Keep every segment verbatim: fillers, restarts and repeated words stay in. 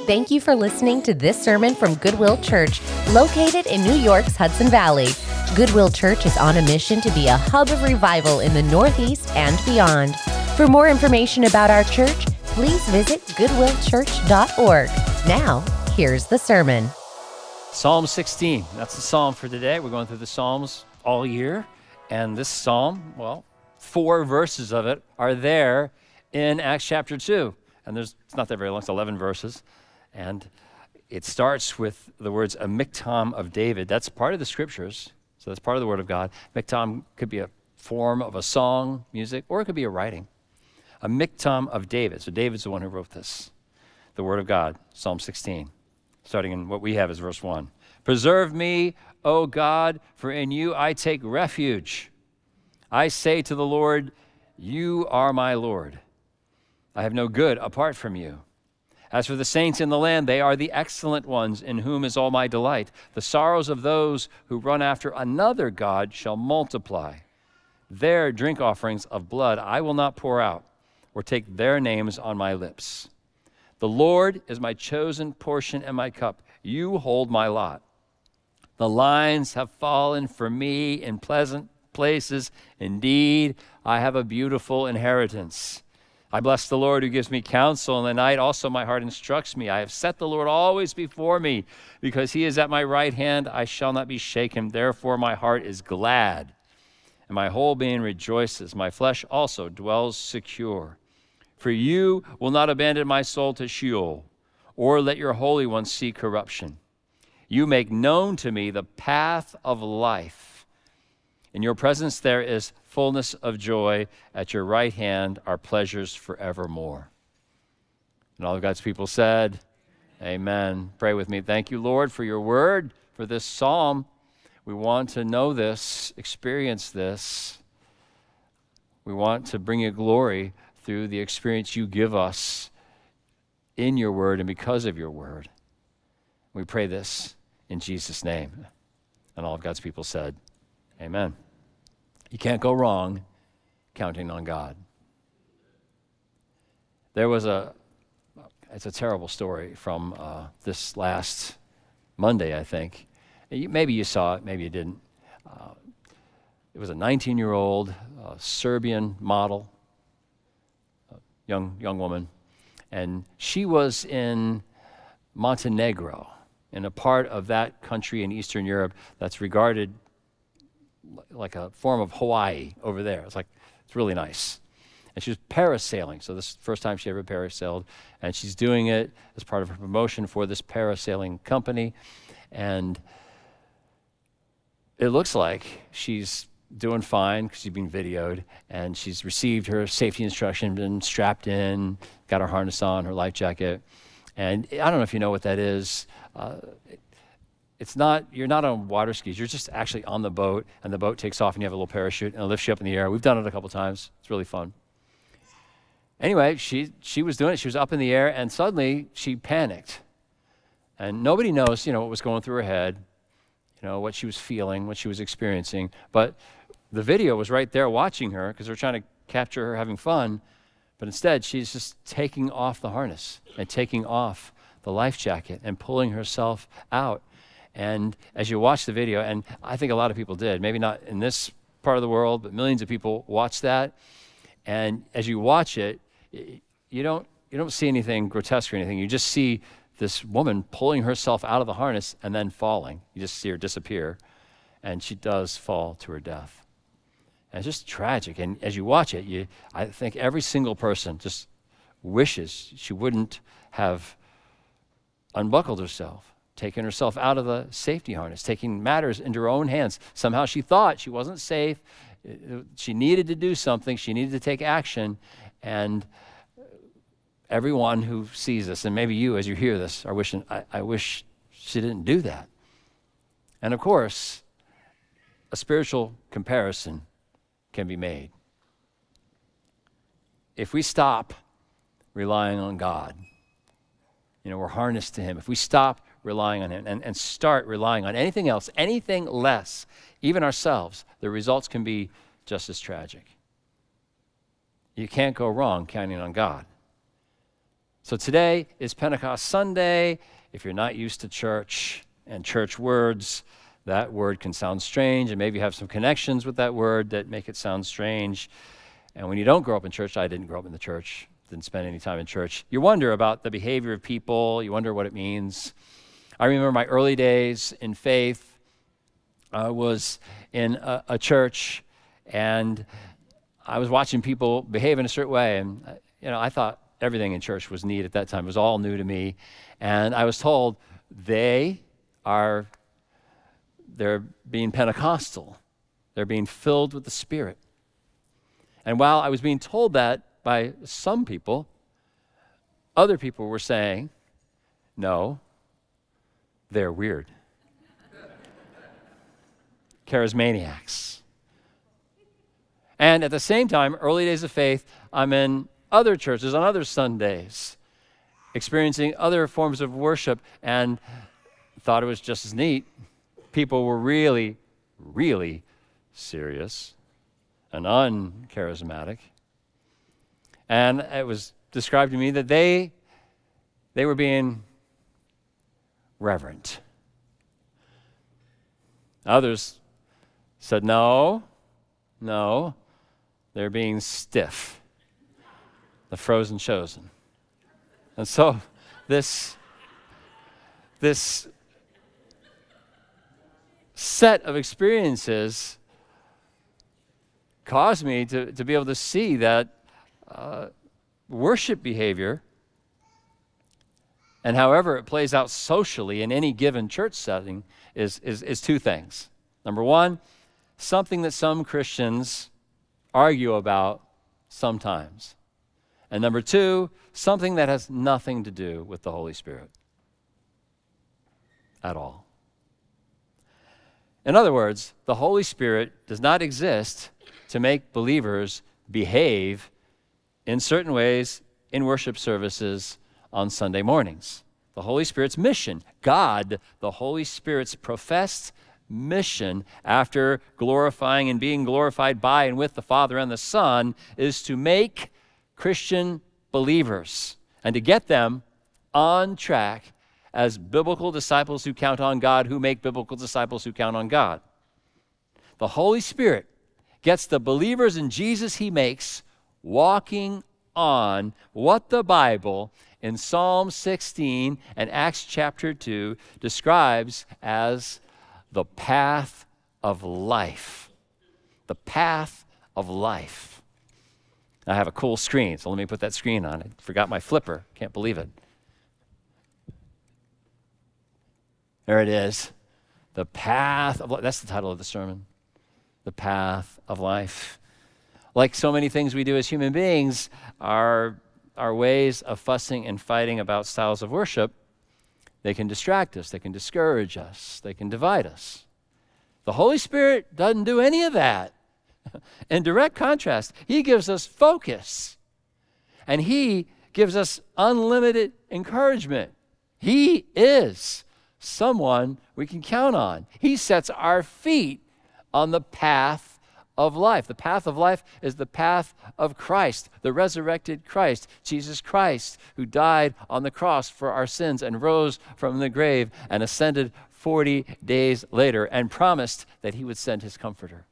Thank you for listening to this sermon from Goodwill Church, located in New York's Hudson Valley. Goodwill Church is on a mission to be a hub of revival in the Northeast and beyond. For more information about our church, please visit goodwill church dot org. Now, here's the sermon. Psalm sixteen, that's the psalm for today. We're going through the Psalms all year, and this psalm, well, four verses of it are there in Acts chapter two. And there's it's not that very long, it's eleven verses. And it starts with the words, a miktam of David. That's part of the scriptures, so that's part of the word of God. Miktam could be a form of a song, music, or it could be a writing. A miktam of David. So David's the one who wrote this. The word of God, Psalm sixteen, starting in what we have as verse one. Preserve me, O God, for in you I take refuge. I say to the Lord, you are my Lord. I have no good apart from you. As for the saints in the land, they are the excellent ones in whom is all my delight. The sorrows of those who run after another God shall multiply. Their drink offerings of blood I will not pour out, or take their names on my lips. The Lord is my chosen portion and my cup. You hold my lot. The lines have fallen for me in pleasant places. Indeed, I have a beautiful inheritance. I bless the Lord who gives me counsel in the night. Also my heart instructs me. I have set the Lord always before me. Because he is at my right hand, I shall not be shaken. Therefore my heart is glad, and my whole being rejoices. My flesh also dwells secure. For you will not abandon my soul to Sheol, or let your Holy One see corruption. You make known to me the path of life. In your presence there is fullness of joy. At your right hand are pleasures forevermore. And all of God's people said, amen. Pray with me. Thank you, Lord, for your word, for this psalm. We want to know this, experience this. We want to bring you glory through the experience you give us in your word and because of your word. We pray this in Jesus' name. And all of God's people said, amen. You can't go wrong counting on God. There was a, it's a terrible story from uh, this last Monday, I think. Maybe you saw it, maybe you didn't. Uh, it was a nineteen-year-old uh, Serbian model, a young young woman, and she was in Montenegro, in a part of that country in Eastern Europe that's regarded like a form of Hawaii over there. It's like, it's really nice. And she was parasailing. So this is the first time she ever parasailed. And she's doing it as part of her promotion for this parasailing company. And it looks like she's doing fine because she's being videoed. And she's received her safety instruction, been strapped in, got her harness on, her life jacket. And I don't know if you know what that is. Uh, It's not, you're not on water skis, you're just actually on the boat, and the boat takes off and you have a little parachute and it lifts you up in the air. We've done it a couple times. It's really fun. Anyway, she she was doing it, she was up in the air, and suddenly she panicked. And nobody knows, you know, what was going through her head, you know, what she was feeling, what she was experiencing. But the video was right there watching her because they're trying to capture her having fun. But instead, she's just taking off the harness and taking off the life jacket and pulling herself out. And as you watch the video, and I think a lot of people did, maybe not in this part of the world, but millions of people watch that. And as you watch it, you don't you don't see anything grotesque or anything. You just see this woman pulling herself out of the harness and then falling. You just see her disappear, and she does fall to her death. And it's just tragic. And as you watch it, you I think every single person just wishes she wouldn't have unbuckled herself, taking herself out of the safety harness, taking matters into her own hands. Somehow she thought she wasn't safe. She needed to do something. She needed to take action. And everyone who sees this, and maybe you as you hear this, are wishing, I, I wish she didn't do that. And of course, a spiritual comparison can be made. If we stop relying on God, you know, we're harnessed to him. If we stop relying on him and, and start relying on anything else, anything less, even ourselves, the results can be just as tragic. You can't go wrong counting on God. So today is Pentecost Sunday. If you're not used to church and church words, that word can sound strange, and maybe you have some connections with that word that make it sound strange. And when you don't grow up in church, I didn't grow up in the church, didn't spend any time in church, you wonder about the behavior of people, you wonder what it means. I remember my early days in faith. I was in a, a church, and I was watching people behave in a certain way, and you know, I thought everything in church was neat at that time. It was all new to me, and I was told they are they're being Pentecostal. They're being filled with the Spirit. And while I was being told that by some people, other people were saying, no, they're weird. Charismaniacs. And at the same time, early days of faith, I'm in other churches on other Sundays, experiencing other forms of worship, and thought it was just as neat. People were really, really serious and uncharismatic. And it was described to me that they, they were being reverent. Others said, no, no, they're being stiff. The frozen chosen. And so this, this set of experiences caused me to, to be able to see that uh, worship behavior, and however it plays out socially in any given church setting, is, is, is two things. Number one, something that some Christians argue about sometimes. And number two, something that has nothing to do with the Holy Spirit at all. In other words, the Holy Spirit does not exist to make believers behave in certain ways in worship services on Sunday mornings. The Holy Spirit's mission, God, the Holy Spirit's professed mission after glorifying and being glorified by and with the Father and the Son, is to make Christian believers and to get them on track as biblical disciples who count on God, who make biblical disciples who count on God. The Holy Spirit gets the believers in Jesus he makes walking on what the Bible in Psalm sixteen and Acts chapter two describes as the path of life. The path of life. I have a cool screen, so let me put that screen on. I forgot my flipper. Can't believe it. There it is. The path of life. That's the title of the sermon. The path of life. Like so many things we do as human beings, our, our ways of fussing and fighting about styles of worship, they can distract us, they can discourage us, they can divide us. The Holy Spirit doesn't do any of that. In direct contrast, he gives us focus, and he gives us unlimited encouragement. He is someone we can count on. He sets our feet on the path of life. The path of life is the path of Christ, the resurrected Christ, Jesus Christ, who died on the cross for our sins and rose from the grave and ascended forty days later and promised that he would send his comforter.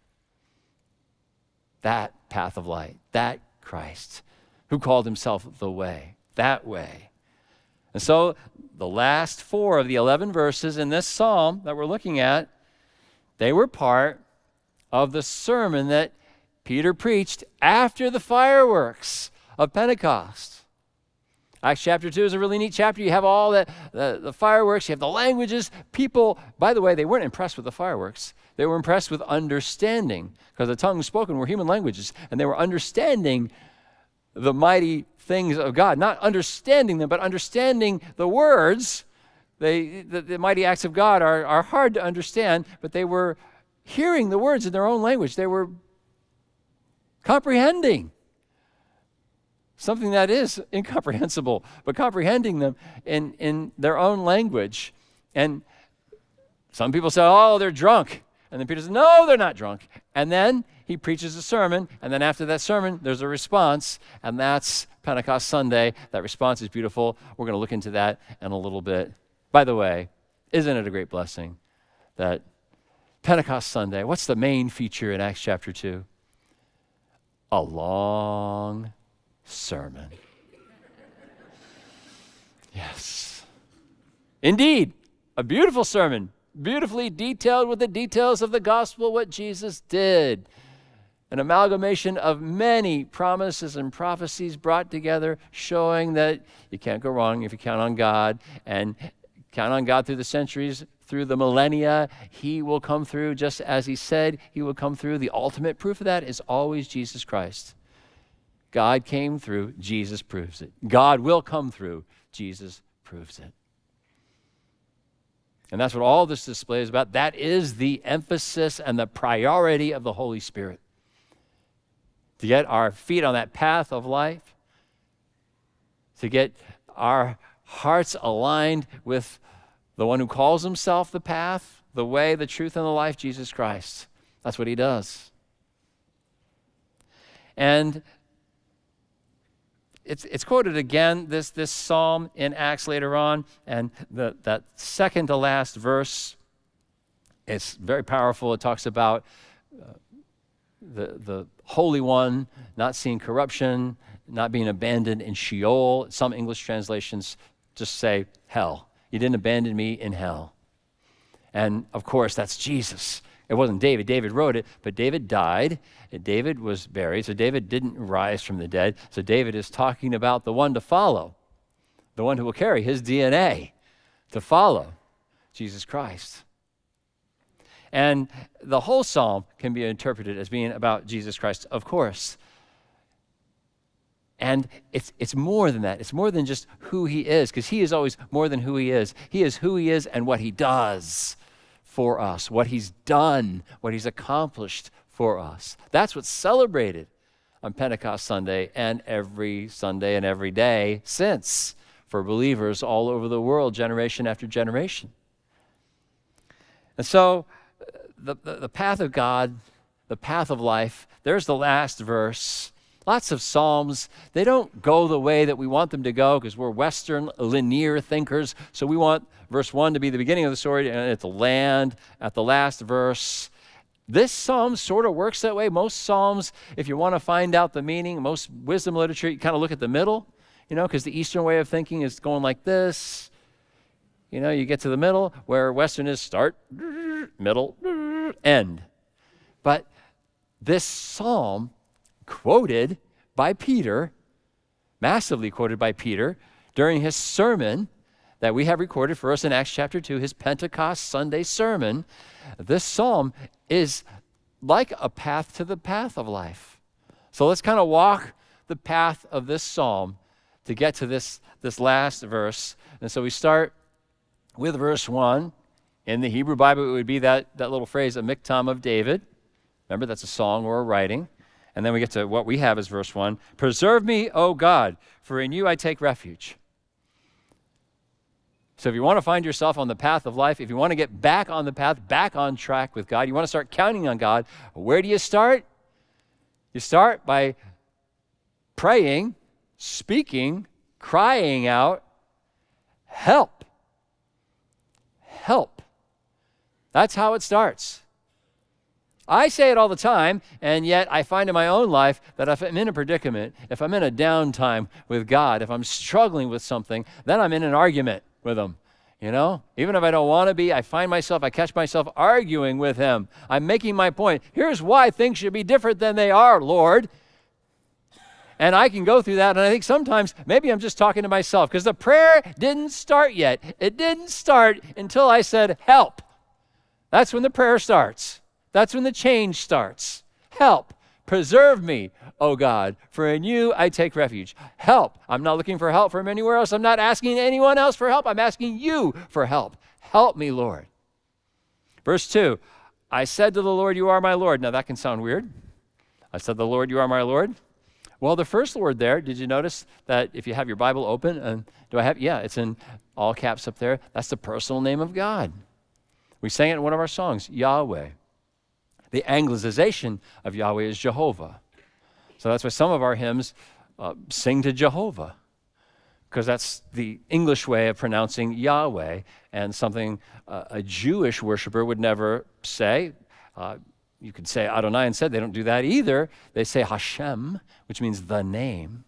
That path of light, that Christ, who called himself the way, that way. And so the last four of the eleven verses in this psalm that we're looking at, they were part of the sermon that Peter preached after the fireworks of Pentecost. Acts chapter two is a really neat chapter. You have all the, the, the fireworks, you have the languages. People, by the way, they weren't impressed with the fireworks. They were impressed with understanding, because the tongues spoken were human languages, and they were understanding the mighty things of God. Not understanding them, but understanding the words. They, the, the mighty acts of God are, are hard to understand, but they were hearing the words in their own language. They were comprehending something that is incomprehensible, but comprehending them in, in their own language. And some people say, oh, they're drunk. And then Peter says, no, they're not drunk. And then he he preaches a sermon, and then after that sermon, there's a response, and that's Pentecost Sunday. That response is beautiful. We're going to look into that in a little bit. By the way, isn't it a great blessing that Pentecost Sunday, what's the main feature in Acts chapter two? A long sermon. Yes. Indeed, a beautiful sermon, beautifully detailed with the details of the gospel, what Jesus did. An amalgamation of many promises and prophecies brought together, showing that you can't go wrong if you count on God, and count on God through the centuries, through the millennia. He will come through just as he said he will come through. The ultimate proof of that is always Jesus Christ. God came through, Jesus proves it. God will come through, Jesus proves it. And that's what all this display is about. That is the emphasis and the priority of the Holy Spirit. To get our feet on that path of life, to get our hearts aligned with the one who calls himself the path, the way, the truth, and the life, Jesus Christ. That's what he does. And it's it's quoted again, this, this psalm in Acts later on, and the, that second to last verse, it's very powerful. It talks about uh, the, the Holy One not seeing corruption, not being abandoned in Sheol. Some English translations just say hell. You didn't abandon me in hell. And of course, that's Jesus. It wasn't David. David wrote it, but David died. And David was buried, so David didn't rise from the dead. So David is talking about the one to follow, the one who will carry his D N A to follow, Jesus Christ. And the whole psalm can be interpreted as being about Jesus Christ, of course. And it's it's more than that. It's more than just who he is, because he is always more than who he is. He is who he is and what he does for us, what he's done, what he's accomplished for us. That's what's celebrated on Pentecost Sunday and every Sunday and every day since, for believers all over the world, generation after generation. And so the, the, the path of God, the path of life, there's the last verse. Lots of Psalms, they don't go the way that we want them to go because we're Western linear thinkers. So we want verse one to be the beginning of the story and it to land at the last verse. This Psalm sort of works that way. Most Psalms, if you want to find out the meaning, most wisdom literature, you kind of look at the middle, you know, because the Eastern way of thinking is going like this. You know, you get to the middle where Western is start, middle, end. But this Psalm, quoted by Peter, massively quoted by Peter, during his sermon that we have recorded for us in Acts chapter two, his Pentecost Sunday sermon. This psalm is like a path to the path of life. So let's kind of walk the path of this psalm to get to this, this last verse. And so we start with verse one. In the Hebrew Bible, it would be that, that little phrase, a miktam of David. Remember, that's a song or a writing. And then we get to what we have as verse one. Preserve me, O God, for in you I take refuge. So if you want to find yourself on the path of life, if you want to get back on the path, back on track with God, you want to start counting on God, where do you start? You start by praying, speaking, crying out, help. Help. That's how it starts. I say it all the time, and yet I find in my own life that if I'm in a predicament, if I'm in a downtime with God, if I'm struggling with something, then I'm in an argument with him. You know, even if I don't want to be, I find myself, I catch myself arguing with him. I'm making my point. Here's why things should be different than they are, Lord. And I can go through that, and I think sometimes maybe I'm just talking to myself because the prayer didn't start yet. It didn't start until I said, help. That's when the prayer starts. That's when the change starts. Help. Preserve me, O God, for in you I take refuge. Help. I'm not looking for help from anywhere else. I'm not asking anyone else for help. I'm asking you for help. Help me, Lord. Verse two, I said to the Lord, you are my Lord. Now that can sound weird. I said, the Lord, you are my Lord. Well, the first word there, did you notice that if you have your Bible open, and do I have, yeah, it's in all caps up there. That's the personal name of God. We sang it in one of our songs, Yahweh. The anglicization of Yahweh is Jehovah. So that's why some of our hymns uh, sing to Jehovah, because that's the English way of pronouncing Yahweh, and something uh, a Jewish worshiper would never say. Uh, you could say Adonai instead. They don't do that either. They say Hashem, which means the name.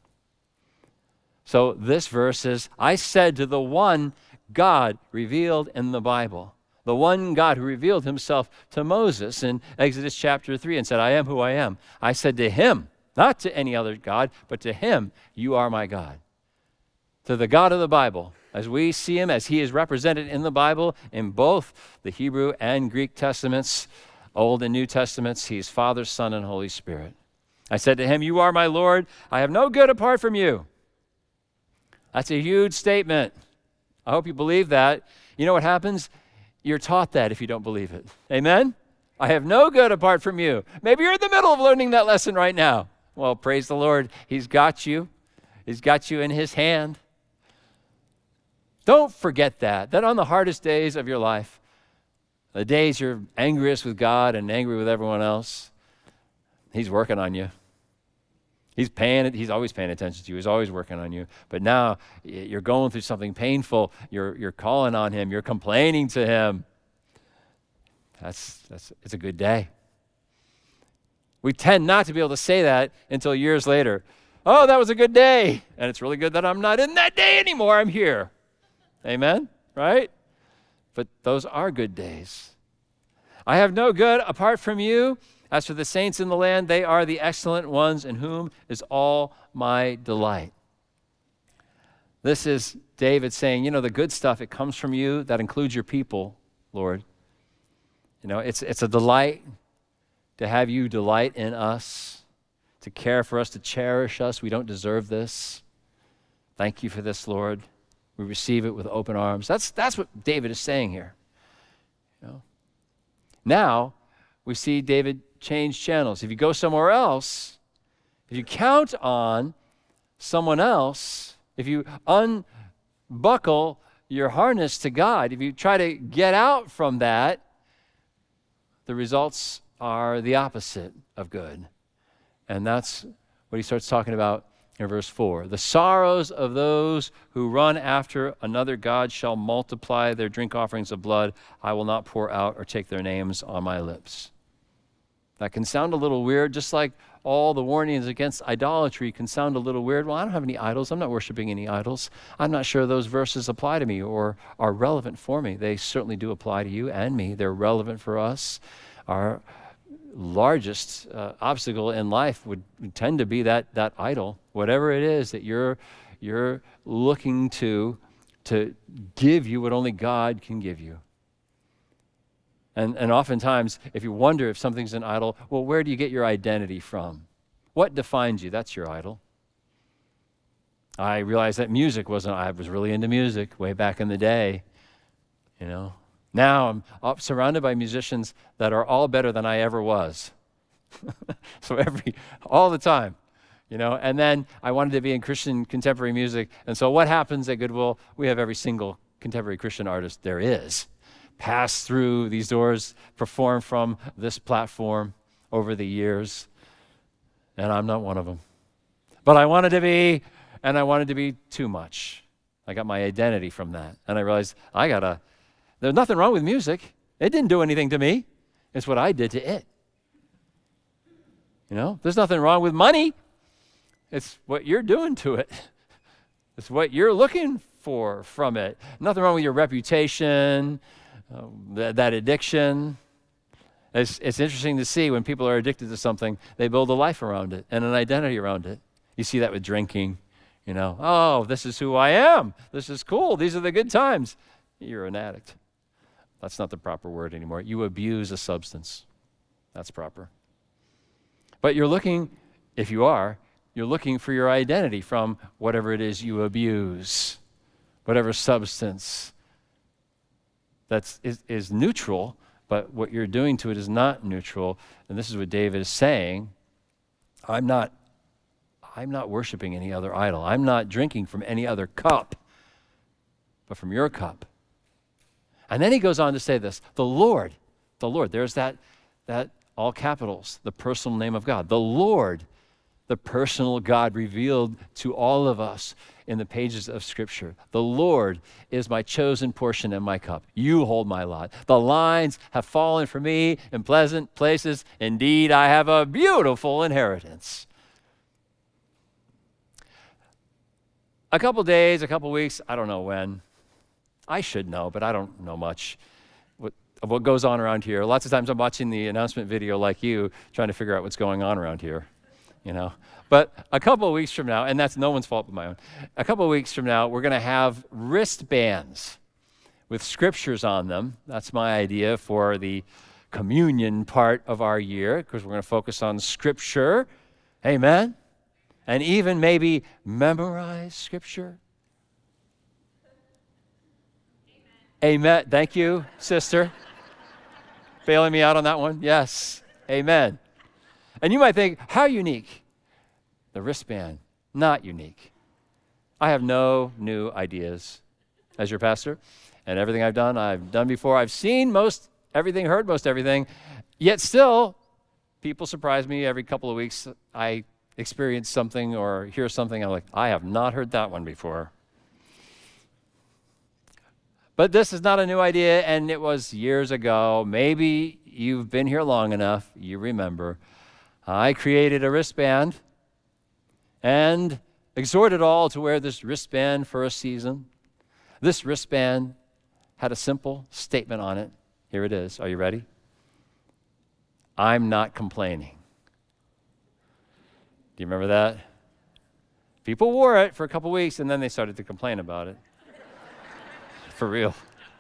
So this verse is, I said to the one God revealed in the Bible, the one God who revealed himself to Moses in Exodus chapter three and said, I am who I am. I said to him, not to any other God, but to him, you are my God. To the God of the Bible, as we see him, as he is represented in the Bible, in both the Hebrew and Greek Testaments, Old and New Testaments, he's Father, Son, and Holy Spirit. I said to him, you are my Lord. I have no good apart from you. That's a huge statement. I hope you believe that. You know what happens? You're taught that if you don't believe it. Amen? I have no good apart from you. Maybe you're in the middle of learning that lesson right now. Well, praise the Lord. He's got you. He's got you in his hand. Don't forget that, that on the hardest days of your life, the days you're angriest with God and angry with everyone else, he's working on you. He's paying it. He's always paying attention to you. He's always working on you. But now you're going through something painful. You're you're calling on him. You're complaining to him. That's that's it's a good day. We tend not to be able to say that until years later. Oh, that was a good day. And it's really good that I'm not in that day anymore. I'm here. Amen? Right? But those are good days. I have no good apart from you. As for the saints in the land, they are the excellent ones in whom is all my delight. This is David saying, you know, the good stuff, it comes from you. That includes your people, Lord. You know, it's it's a delight to have you delight in us, to care for us, to cherish us. We don't deserve this. Thank you for this, Lord. We receive it with open arms. That's that's what David is saying here. You know? Now, we see David change channels. If you go somewhere else, if you count on someone else, if you unbuckle your harness to God, if you try to get out from that, the results are the opposite of good. And that's what he starts talking about in verse four. The sorrows of those who run after another god shall multiply their drink offerings of blood. I will not pour out or take their names on my lips. That can sound a little weird, just like all the warnings against idolatry can sound a little weird. Well, I don't have any idols. I'm not worshiping any idols. I'm not sure those verses apply to me or are relevant for me. They certainly do apply to you and me. They're relevant for us. Our largest uh, obstacle in life would tend to be that that idol, whatever it is that you're you're looking to to give you what only God can give you. And and oftentimes, if you wonder if something's an idol, well, where do you get your identity from? What defines you? That's your idol. I realized that music wasn't, I was really into music way back in the day, you know. Now I'm up surrounded by musicians that are all better than I ever was. So every, all the time, you know. And then I wanted to be in Christian contemporary music. And so what happens at Goodwill? We have every single contemporary Christian artist there is. Pass through these doors, perform from this platform over the years, and I'm not one of them. But I wanted to be, and I wanted to be too much. I got my identity from that, and I realized I gotta, there's nothing wrong with music. It didn't do anything to me. It's what I did to it. You know, there's nothing wrong with money. It's what you're doing to it. It's what you're looking for from it. Nothing wrong with your reputation, Uh, that, that addiction. It's, it's interesting to see when people are addicted to something, they build a life around it and an identity around it. You see that with drinking, you know. Oh, this is who I am. This is cool. These are the good times. You're an addict. That's not the proper word anymore. You abuse a substance. That's proper. But you're looking, if you are, you're looking for your identity from whatever it is you abuse, whatever substance That's is, is neutral, but what you're doing to it is not neutral. And this is what David is saying. I'm not, I'm not worshiping any other idol. I'm not drinking from any other cup, but from your cup. And then he goes on to say this, the Lord, the Lord, there's that, that all capitals, the personal name of God. The Lord, the personal God revealed to all of us in the pages of Scripture. The Lord is my chosen portion and my cup. You hold my lot. The lines have fallen for me in pleasant places. Indeed, I have a beautiful inheritance. A couple days, a couple weeks, I don't know when. I should know, but I don't know much what, of what goes on around here. Lots of times I'm watching the announcement video like you, trying to figure out what's going on around here, you know. But a couple of weeks from now, and that's no one's fault but my own, a couple of weeks from now, we're going to have wristbands with scriptures on them. That's my idea for the communion part of our year, because we're going to focus on Scripture. Amen. And even maybe memorize Scripture. Amen. Amen. Thank you, sister. Bailing me out on that one. Yes. Amen. And you might think, how unique? The wristband, not unique. I have no new ideas as your pastor, and everything I've done, I've done before. I've seen most everything, heard most everything, yet still, people surprise me every couple of weeks. I experience something or hear something, I'm like, I have not heard that one before. But this is not a new idea, and it was years ago. Maybe you've been here long enough, you remember. I created a wristband and exhorted all to wear this wristband for a season. This wristband had a simple statement on it. Here it is. Are you ready? I'm not complaining. Do you remember that? People wore it for a couple weeks, and then they started to complain about it. For real.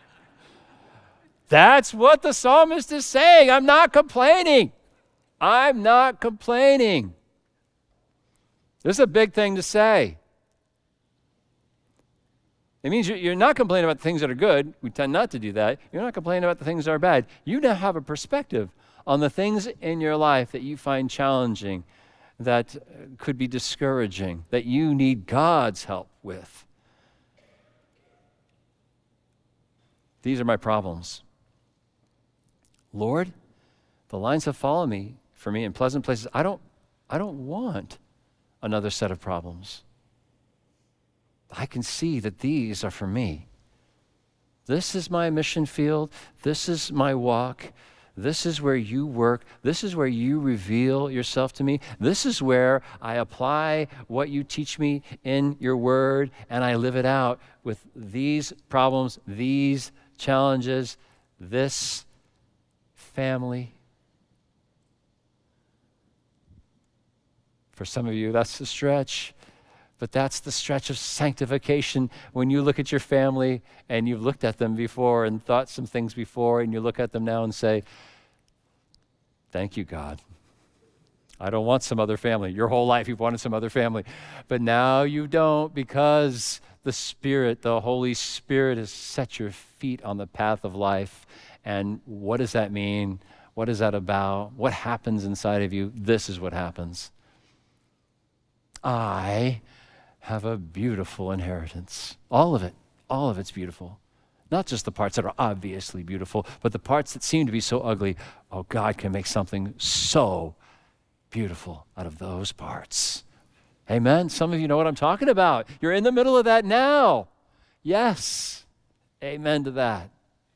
That's what the psalmist is saying. I'm not complaining. I'm not complaining. This is a big thing to say. It means you're not complaining about the things that are good. We tend not to do that. You're not complaining about the things that are bad. You now have a perspective on the things in your life that you find challenging, that could be discouraging, that you need God's help with. These are my problems. Lord, the lines have fallen me for me in pleasant places. I don't, I don't want another set of problems. I can see that these are for me. This is my mission field. This is my walk. This is where you work. This is where you reveal yourself to me. This is where I apply what you teach me in your word, and I live it out with these problems, these challenges, this family. For some of you, that's the stretch. But that's the stretch of sanctification when you look at your family and you've looked at them before and thought some things before, and you look at them now and say, thank you, God. I don't want some other family. Your whole life you've wanted some other family. But now you don't, because the Spirit, the Holy Spirit, has set your feet on the path of life. And what does that mean? What is that about? What happens inside of you? This is what happens. I have a beautiful inheritance. All of it. All of it's beautiful. Not just the parts that are obviously beautiful, but the parts that seem to be so ugly. Oh, God can make something so beautiful out of those parts. Amen? Some of you know what I'm talking about. You're in the middle of that now. Yes. Amen to that.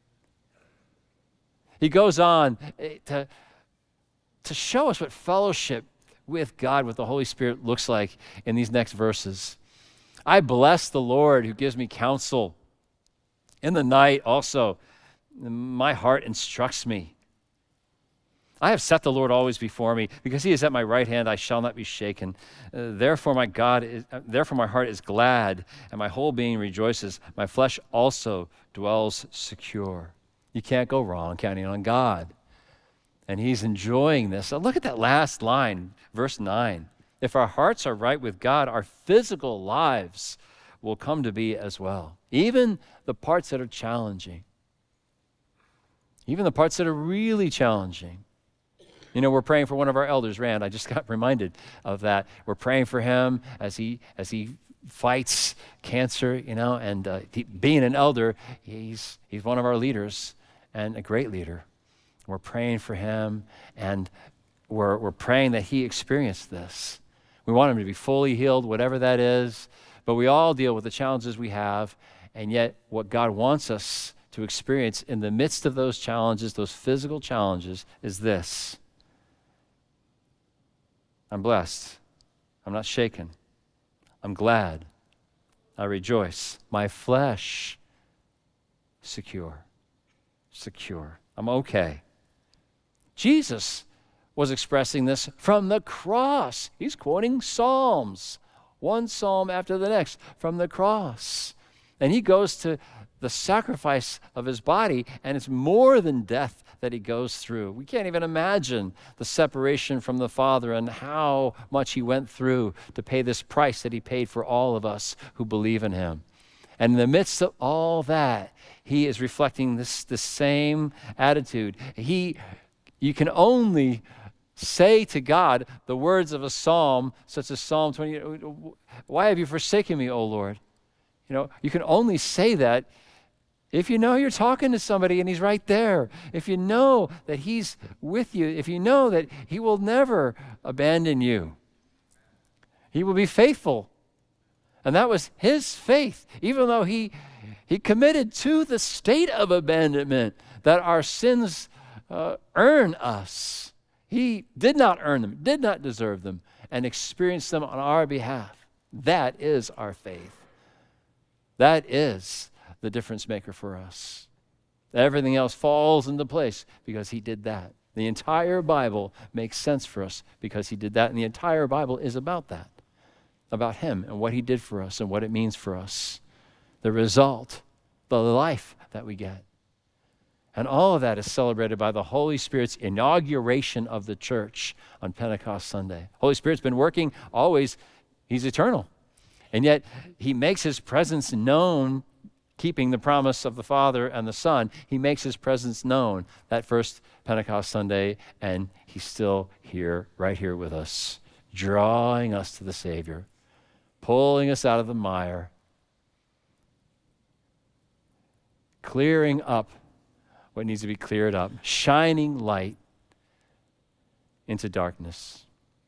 He goes on to, to show us what fellowship with God, with the Holy Spirit looks like in these next verses. I bless the Lord who gives me counsel. In the night also, my heart instructs me. I have set the Lord always before me, because he is at my right hand, I shall not be shaken. Uh, therefore my God, is, uh, therefore my heart is glad, and my whole being rejoices. My flesh also dwells secure. You can't go wrong counting on God. And he's enjoying this. So look at that last line, verse nine. If our hearts are right with God, our physical lives will come to be as well. Even the parts that are challenging. Even the parts that are really challenging. You know, we're praying for one of our elders, Rand. I just got reminded of that. We're praying for him as he as he fights cancer, you know, and uh, he, being an elder, he's he's one of our leaders and a great leader. We're praying for him, and we're, we're praying that he experienced this. We want him to be fully healed, whatever that is, but we all deal with the challenges we have, and yet what God wants us to experience in the midst of those challenges, those physical challenges, is this. I'm blessed. I'm not shaken. I'm glad. I rejoice. My flesh, secure. Secure. I'm okay. Jesus was expressing this from the cross. He's quoting Psalms, one psalm after the next from the cross. And he goes to the sacrifice of his body, and it's more than death that he goes through. We can't even imagine the separation from the Father and how much he went through to pay this price that he paid for all of us who believe in him. And in the midst of all that, he is reflecting this, this same attitude. He, you can only say to God the words of a psalm, such as Psalm twenty, why have you forsaken me, O Lord? You know, you can only say that if you know you're talking to somebody and he's right there, if you know that he's with you, if you know that he will never abandon you, he will be faithful. And that was his faith, even though he, he committed to the state of abandonment that our sins uh, earn us. He did not earn them, did not deserve them, and experienced them on our behalf. That is our faith. That is the difference maker for us. Everything else falls into place because he did that. The entire Bible makes sense for us because he did that, and the entire Bible is about that, about him and what he did for us and what it means for us. The result, the life that we get. And all of that is celebrated by the Holy Spirit's inauguration of the church on Pentecost Sunday. Holy Spirit's been working always. He's eternal. And yet he makes his presence known, keeping the promise of the Father and the Son. He makes his presence known that first Pentecost Sunday, and he's still here, right here with us, drawing us to the Savior, pulling us out of the mire, clearing up what needs to be cleared up, shining light into darkness.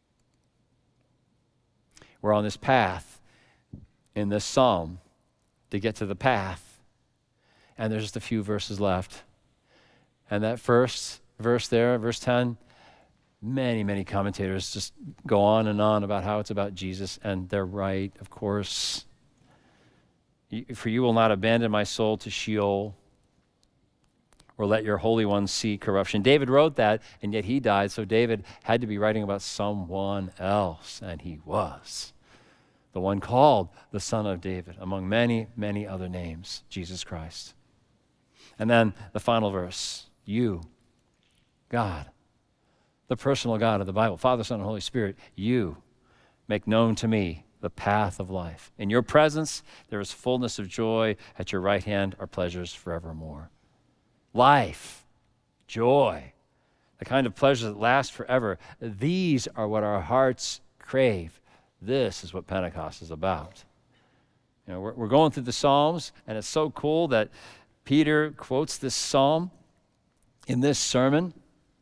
We're on this path in this psalm to get to the path. And there's just a few verses left. And that first verse there, verse ten, many, many commentators just go on and on about how it's about Jesus, and they're right, of course. For you will not abandon my soul to Sheol, or let your Holy One see corruption. David wrote that, and yet he died, so David had to be writing about someone else, and he was. The one called the Son of David, among many, many other names, Jesus Christ. And then the final verse, you, God, the personal God of the Bible, Father, Son, and Holy Spirit, you make known to me the path of life. In your presence, there is fullness of joy. At your right hand are pleasures forevermore. Life, joy, the kind of pleasures that last forever. These are what our hearts crave. This is what Pentecost is about. You know, we're, we're going through the Psalms, and it's so cool that Peter quotes this psalm in this sermon,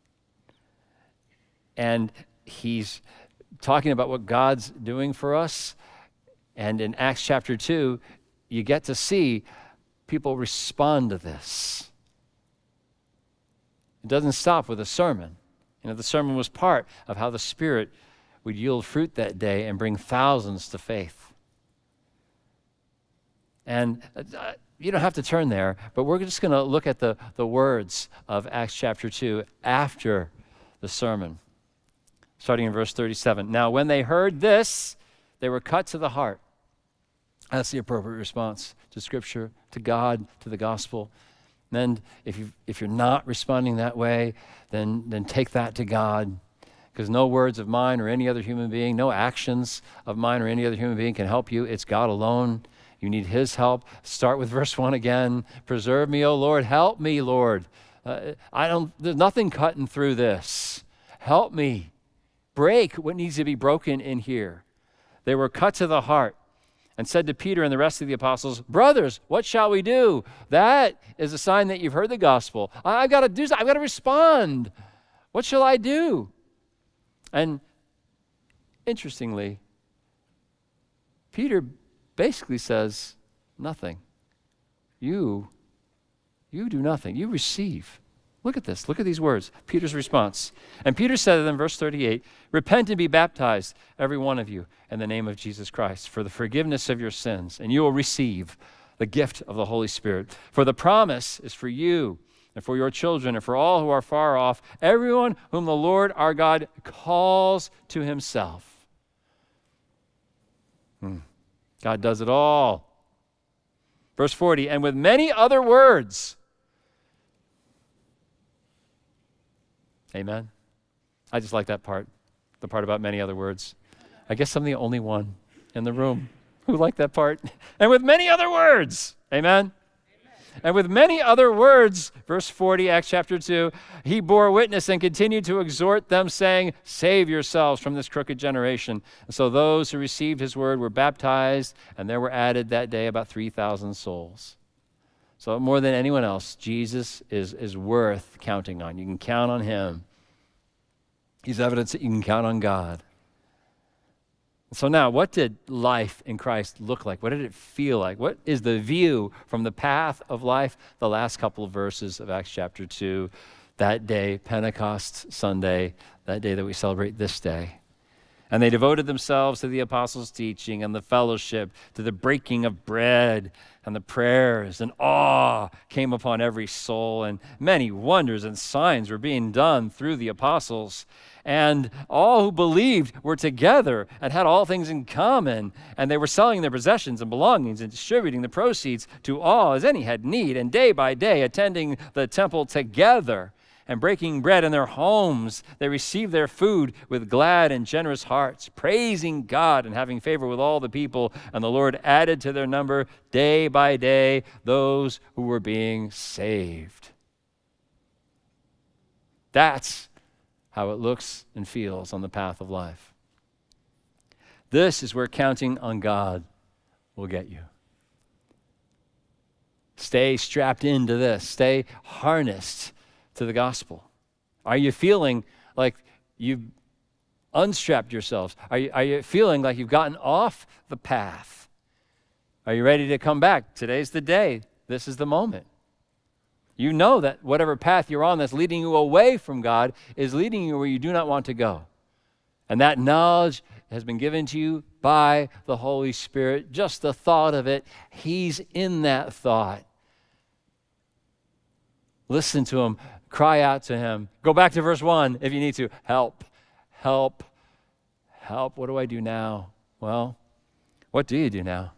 and he's talking about what God's doing for us. And in Acts chapter two, you get to see people respond to this. It doesn't stop with a sermon. You know, the sermon was part of how the Spirit would yield fruit that day and bring thousands to faith. And uh, you don't have to turn there, but we're just going to look at the, the words of Acts chapter two after the sermon, starting in verse thirty-seven. Now, when they heard this, they were cut to the heart. That's the appropriate response to Scripture, to God, to the gospel. And if you if you're not responding that way, then then take that to God, because no words of mine or any other human being, no actions of mine or any other human being can help you. It's God alone. You need his help. Start with verse one again. Preserve me, O Lord. Help me, Lord. Uh, I don't. There's nothing cutting through this. Help me. Break what needs to be broken in here. They were cut to the heart. and said to Peter and the rest of the apostles, brothers, what shall we do? That is a sign that you've heard the gospel. I, I've got to do something. I've got to respond. What shall I do? And interestingly, Peter basically says, nothing. You, you do nothing. You receive. Look at this. Look at these words. Peter's response. And Peter said to them, verse thirty-eight, repent and be baptized, every one of you, in the name of Jesus Christ, for the forgiveness of your sins, and you will receive the gift of the Holy Spirit. For the promise is for you and for your children and for all who are far off, everyone whom the Lord our God calls to himself. Hmm. God does it all. Verse forty, and with many other words. Amen. I just like that part, the part about many other words. I guess I'm the only one in the room who liked that part. And with many other words. Amen. And with many other words, verse forty, Acts chapter two, he bore witness and continued to exhort them, saying, save yourselves from this crooked generation. And so those who received his word were baptized, and there were added that day about three thousand souls. So more than anyone else, Jesus is, is worth counting on. You can count on him. He's evidence that you can count on God. So now, what did life in Christ look like? What did it feel like? What is the view from the path of life? The last couple of verses of Acts chapter two, that day, Pentecost Sunday, that day that we celebrate this day. And they devoted themselves to the apostles' teaching and the fellowship, to the breaking of bread and the prayers, and awe came upon every soul, and many wonders and signs were being done through the apostles. And all who believed were together and had all things in common, and they were selling their possessions and belongings and distributing the proceeds to all as any had need, and day by day attending the temple together and breaking bread in their homes, they received their food with glad and generous hearts, praising God and having favor with all the people. And the Lord added to their number day by day those who were being saved. That's how it looks and feels on the path of life. This is where counting on God will get you. Stay strapped into this. Stay harnessed to the gospel. Are you feeling like you've unstrapped yourselves? Are you, are you feeling like you've gotten off the path? Are you ready to come back? Today's the day. This is the moment. You know that whatever path you're on that's leading you away from God is leading you where you do not want to go. And that knowledge has been given to you by the Holy Spirit. Just the thought of it, he's in that thought. Listen to him. Cry out to him. Go back to verse one if you need to. Help, help, help. What do I do now? Well, what do you do now?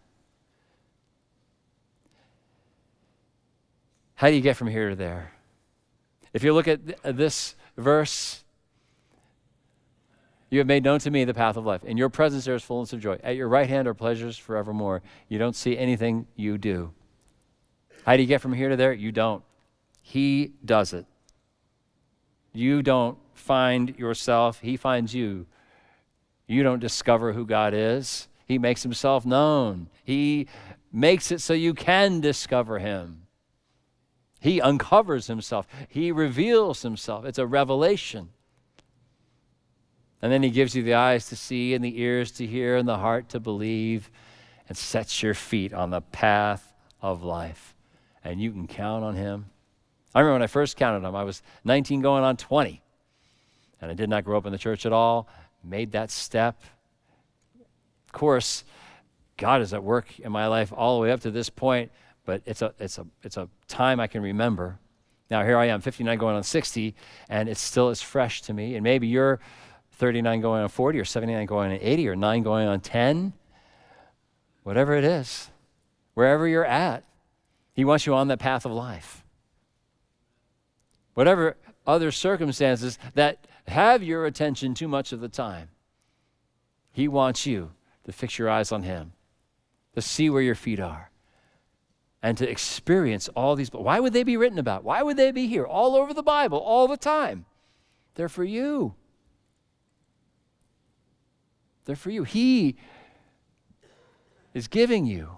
How do you get from here to there? If you look at th- this verse, you have made known to me the path of life. In your presence there is fullness of joy. At your right hand are pleasures forevermore. You don't see anything, you do. How do you get from here to there? You don't. He does it. You don't find yourself, he finds you. You don't discover who God is. He makes himself known. He makes it so you can discover him. He uncovers himself. He reveals himself. It's a revelation. And then he gives you the eyes to see and the ears to hear and the heart to believe and sets your feet on the path of life. And you can count on him. I remember when I first counted him, I was nineteen going on twenty. And I did not grow up in the church at all. Made that step. Of course, God is at work in my life all the way up to this point, but it's a it's a it's a time I can remember. Now here I am, fifty-nine going on sixty, and it's still as fresh to me. And maybe you're thirty-nine going on forty, or seventy-nine going on eighty, or nine going on ten. Whatever it is, wherever you're at, he wants you on that path of life. Whatever other circumstances that have your attention too much of the time, he wants you to fix your eyes on him, to see where your feet are, and to experience all these. Why would they be written about? Why would they be here all over the Bible all the time? They're for you. They're for you. He is giving you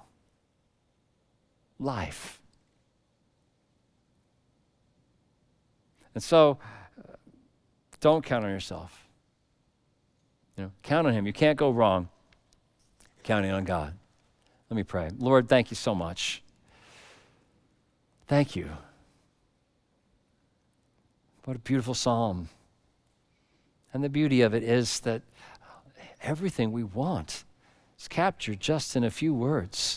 life. And so, uh, don't count on yourself. You know, count on him. You can't go wrong counting on God. Let me pray. Lord, thank you so much. Thank you. What a beautiful psalm. And the beauty of it is that everything we want is captured just in a few words.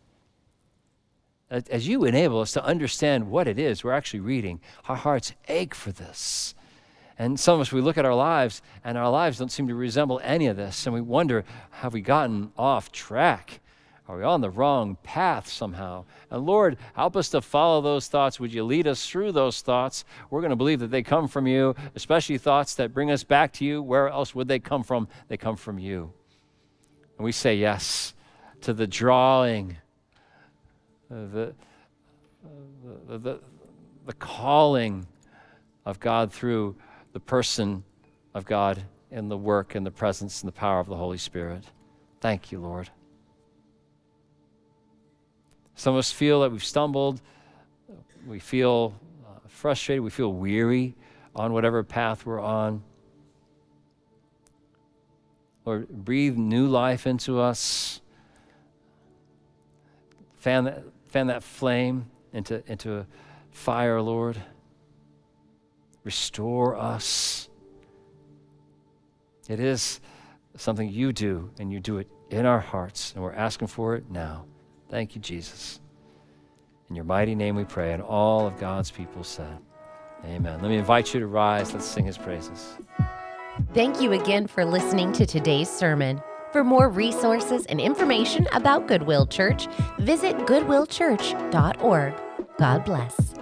As you enable us to understand what it is we're actually reading, our hearts ache for this. And some of us, we look at our lives, and our lives don't seem to resemble any of this, and we wonder, have we gotten off track? Are we on the wrong path somehow? And Lord, help us to follow those thoughts. Would you lead us through those thoughts? We're going to believe that they come from you, especially thoughts that bring us back to you. Where else would they come from? They come from you. And we say yes to the drawing, uh, the, uh, the, the, the calling of God through the person of God in the work and the presence and the power of the Holy Spirit. Thank you, Lord. Some of us feel that we've stumbled. We feel uh, frustrated. We feel weary on whatever path we're on. Lord, breathe new life into us. Fan that, fan that flame into, into a fire, Lord. Restore us. It is something you do, and you do it in our hearts, and we're asking for it now. Thank you, Jesus. In your mighty name we pray, and all of God's people said, amen. Let me invite you to rise. Let's sing his praises. Thank you again for listening to today's sermon. For more resources and information about Goodwill Church, visit goodwill church dot org. God bless.